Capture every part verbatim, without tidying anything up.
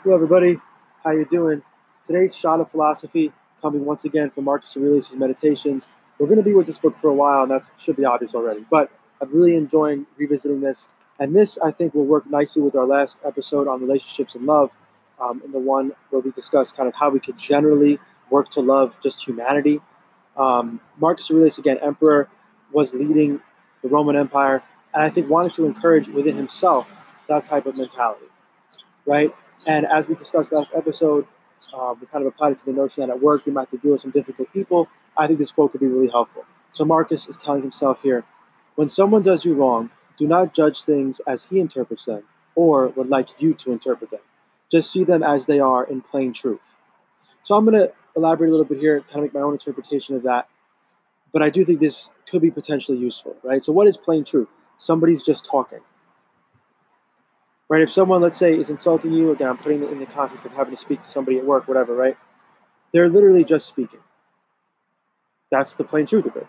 Hello, everybody. How you doing? Today's shot of philosophy coming once again from Marcus Aurelius' Meditations. We're going to be with this book for a while, and that should be obvious already. But I'm really enjoying revisiting this, and this I think will work nicely with our last episode on relationships and love, um, and the one where we discussed kind of how we could generally work to love just humanity. Um, Marcus Aurelius, again, emperor, was leading the Roman Empire, and I think wanted to encourage within himself that type of mentality, right? And as we discussed last episode, uh, we kind of applied it to the notion that at work you might have to deal with some difficult people. I think this quote could be really helpful. So Marcus is telling himself here, when someone does you wrong, do not judge things as he interprets them or would like you to interpret them. Just see them as they are in plain truth. So I'm going to elaborate a little bit here, kind of make my own interpretation of that. But I do think this could be potentially useful, right? So what is plain truth? Somebody's just talking. Right, if someone, let's say, is insulting you, again, I'm putting it in the context of having to speak to somebody at work, whatever, right? They're literally just speaking. That's the plain truth of it.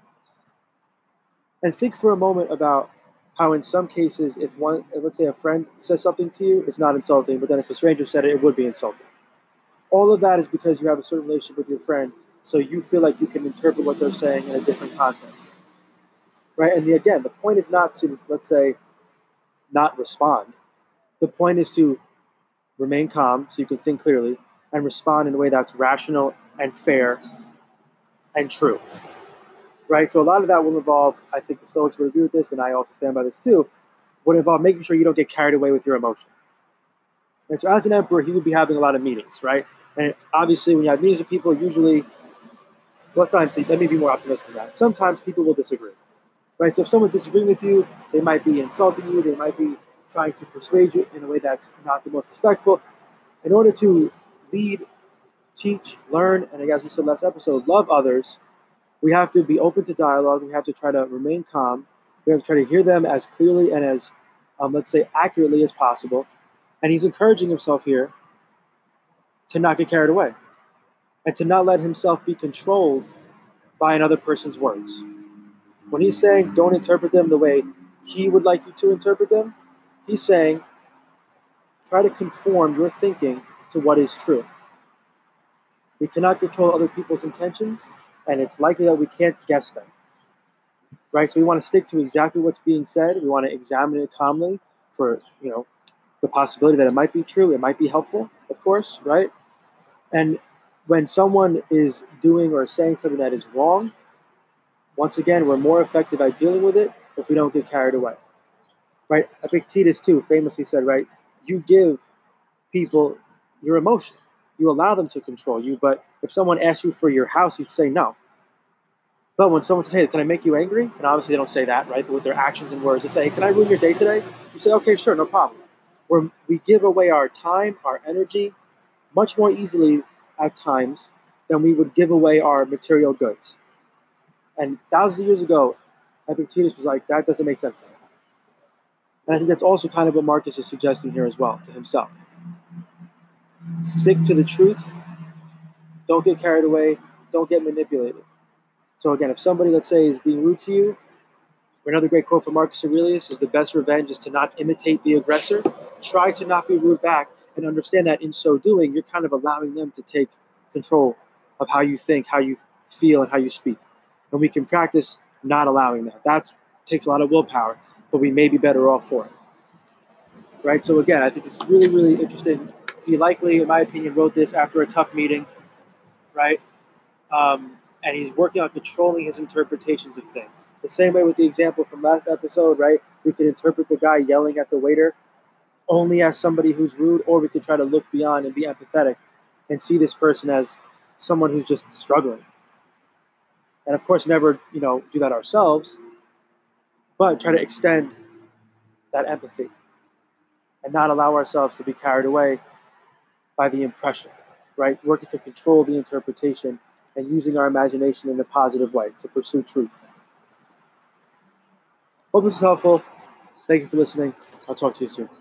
And think for a moment about how in some cases, if one, let's say a friend says something to you, it's not insulting, but then if a stranger said it, it would be insulting. All of that is because you have a certain relationship with your friend, so you feel like you can interpret what they're saying in a different context. Right, and the, again, the point is not to, let's say, not respond. The point is to remain calm so you can think clearly and respond in a way that's rational and fair and true. Right? So a lot of that will involve, I think the Stoics would agree with this, and I also stand by this too, would involve making sure you don't get carried away with your emotion. And so as an emperor, he would be having a lot of meetings, right? And obviously when you have meetings with people, usually, well, let's not see, let me be more optimistic than that. Sometimes people will disagree. Right? So if someone's disagreeing with you, they might be insulting you, they might be trying to persuade you in a way that's not the most respectful. In order to lead, teach, learn, and as we said last episode, love others, we have to be open to dialogue. We have to try to remain calm. We have to try to hear them as clearly and as, um, let's say, accurately as possible. And he's encouraging himself here to not get carried away and to not let himself be controlled by another person's words. When he's saying don't interpret them the way he would like you to interpret them, he's saying try to conform your thinking to what is true. We cannot control other people's intentions, and it's likely that we can't guess them. Right? So we want to stick to exactly what's being said. We want to examine it calmly for, you know, the possibility that it might be true, it might be helpful, of course, right? And when someone is doing or saying something that is wrong, once again, we're more effective at dealing with it if we don't get carried away. Right? Epictetus, too, famously said, right, you give people your emotion. You allow them to control you, but if someone asks you for your house, you'd say no. But when someone says, hey, can I make you angry? And obviously they don't say that, right? But with their actions and words, they say, hey, can I ruin your day today? You say, okay, sure, no problem. We're, we give away our time, our energy, much more easily at times than we would give away our material goods. And thousands of years ago, Epictetus was like, that doesn't make sense to me. And I think that's also kind of what Marcus is suggesting here as well to himself. Stick to the truth. Don't get carried away. Don't get manipulated. So again, if somebody, let's say, is being rude to you, or another great quote from Marcus Aurelius is the best revenge is to not imitate the aggressor. Try to not be rude back and understand that in so doing, you're kind of allowing them to take control of how you think, how you feel, and how you speak. And we can practice not allowing that. That takes a lot of willpower, but we may be better off for it. Right? So again, I think this is really, really interesting. He likely, in my opinion, wrote this after a tough meeting, right? Um, and he's working on controlling his interpretations of things. The same way with the example from last episode, right? We could interpret the guy yelling at the waiter only as somebody who's rude, or we could try to look beyond and be empathetic and see this person as someone who's just struggling. And of course, never, you know, do that ourselves, but try to extend that empathy and not allow ourselves to be carried away by the impression, right? Working to control the interpretation and using our imagination in a positive way to pursue truth. Hope this is helpful. Thank you for listening. I'll talk to you soon.